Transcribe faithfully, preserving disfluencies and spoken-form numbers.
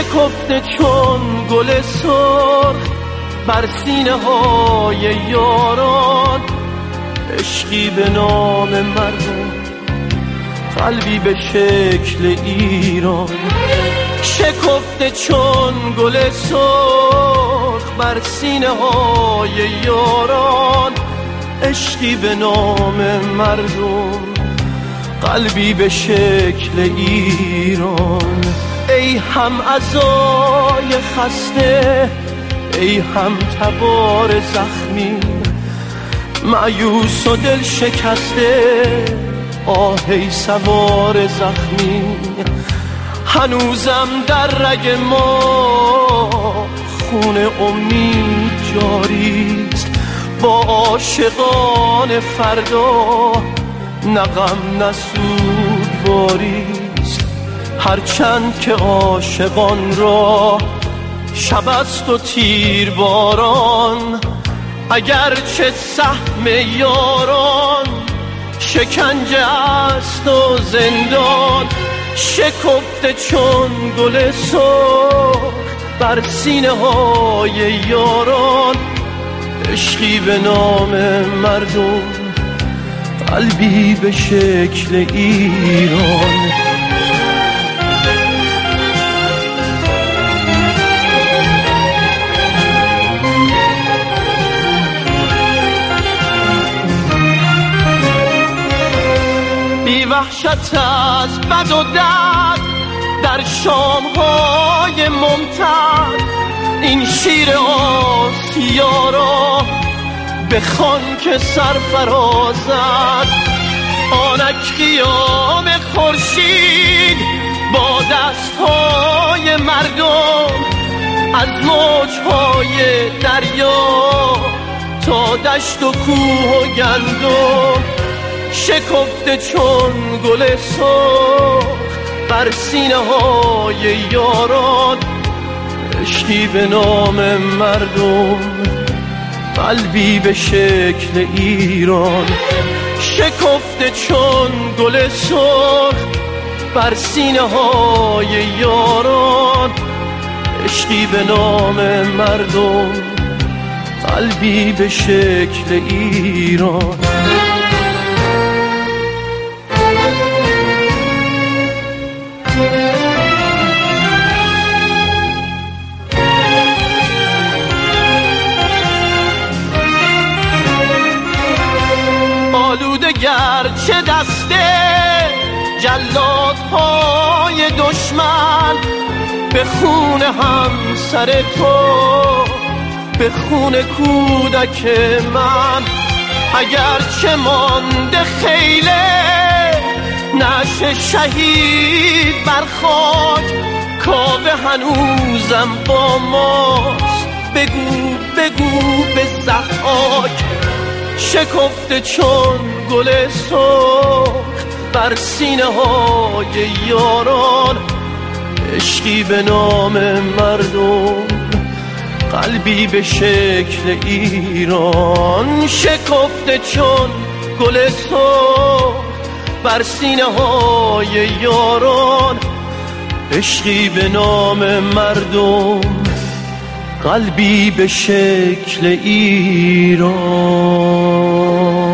شکفته چون گل سرخ بر سینه های یاران، عشقی به نام مردم، قلبی به شکل ایران. شکفته چون گل سرخ بر سینه های یاران، عشقی به نام مردم، قلبی به شکل ایران. ای هم عزای خسته، ای هم تبار زخمی، مایوس و دل شکسته، آه ای سوار زخمی. هنوزم در رگ ما خون امید جاریست، با عاشقان فردا نه غم نه سوگواریست. هرچند که عاشقان را شب است و تیر باران، اگرچه سهم یاران شکنجه است و زندان. شکفته چون گل سرخ بر سینه های یاران، عشقی به نام مردم، قلبی به شکل ایران. بی وحشت از بد و درد در شامهای ممتد، این شیر آسیا را بخوان که سرفرازد. آنک قیام خورشید با دستهای مردم، از موجهای دریا تا دشت و کوه و گندم. شکفته چون گل سرخ بر سینه های یاران، عشقی به نام مردم، قلبی به شکل ایران. شکفته چون گل سرخ بر سینه های یاران، عشقی به نام مردم، قلبی به شکل ایران. آلوده گرچه دسته جلادهای دشمن، به خون همسر تو، به خون کودک من. اگرچه مانده خیله نعش شهید بر خاک، کاوه هنوزم با ماست، بگو بگو به ضحاک. شکفته چون گل سرخ بر سینه های یاران، عشقی به نام مردم، قلبی به شکل ایران. شکفته چون گل سرخ بر سینه های یاران، عشقی به نام مردم، قلبی به شکل ایران.